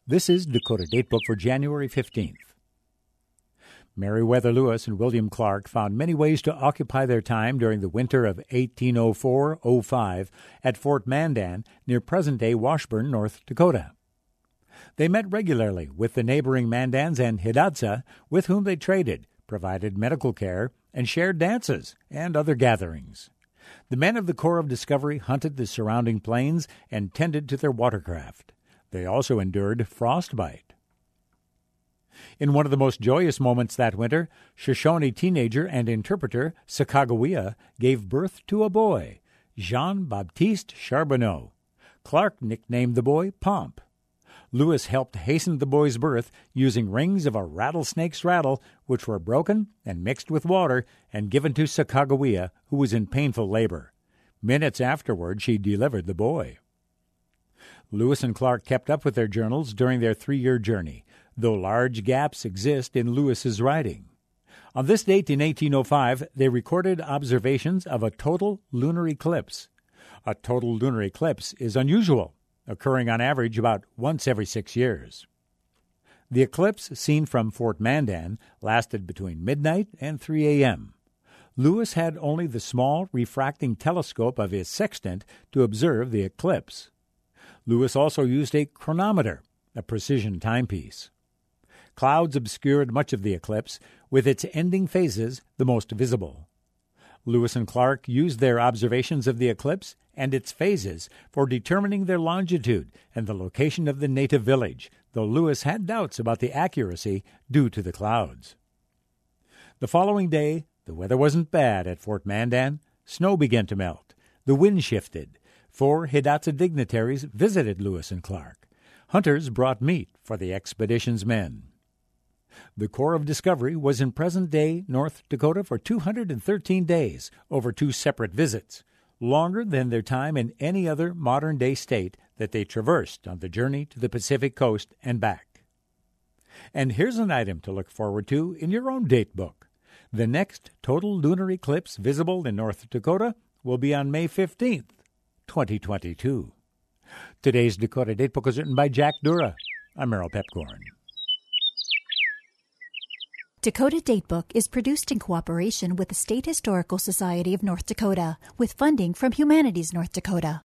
This is Dakota Datebook for January 15th. Meriwether Lewis and William Clark found many ways to occupy their time during the winter of 1804-05 at Fort Mandan near present-day Washburn, North Dakota. They met regularly with the neighboring Mandans and Hidatsa, with whom they traded, provided medical care, and shared dances and other gatherings. The men of the Corps of Discovery hunted the surrounding plains and tended to their watercraft. They also endured frostbite. In one of the most joyous moments that winter, Shoshone teenager and interpreter Sacagawea gave birth to a boy, Jean-Baptiste Charbonneau. Clark nicknamed the boy Pomp. Lewis helped hasten the boy's birth using rings of a rattlesnake's rattle, which were broken and mixed with water and given to Sacagawea, who was in painful labor. Minutes afterward, she delivered the boy. Lewis and Clark kept up with their journals during their 3-year journey, though large gaps exist in Lewis's writing. On this date in 1805, they recorded observations of a total lunar eclipse. A total lunar eclipse is unusual, occurring on average about once every 6 years. The eclipse, seen from Fort Mandan, lasted between midnight and 3 a.m. Lewis had only the small refracting telescope of his sextant to observe the eclipse. Lewis also used a chronometer, a precision timepiece. Clouds obscured much of the eclipse, with its ending phases the most visible. Lewis and Clark used their observations of the eclipse and its phases for determining their longitude and the location of the native village, though Lewis had doubts about the accuracy due to the clouds. The following day, the weather wasn't bad at Fort Mandan. Snow began to melt. The wind shifted. 4 Hidatsa dignitaries visited Lewis and Clark. Hunters brought meat for the expedition's men. The Corps of Discovery was in present-day North Dakota for 213 days, over 2 separate visits, longer than their time in any other modern-day state that they traversed on the journey to the Pacific coast and back. And here's an item to look forward to in your own date book. The next total lunar eclipse visible in North Dakota will be on May 15th, 2022. Today's Dakota Datebook was written by Jack Dura. I'm Merrill Pepcorn. Dakota Datebook is produced in cooperation with the State Historical Society of North Dakota, with funding from Humanities North Dakota.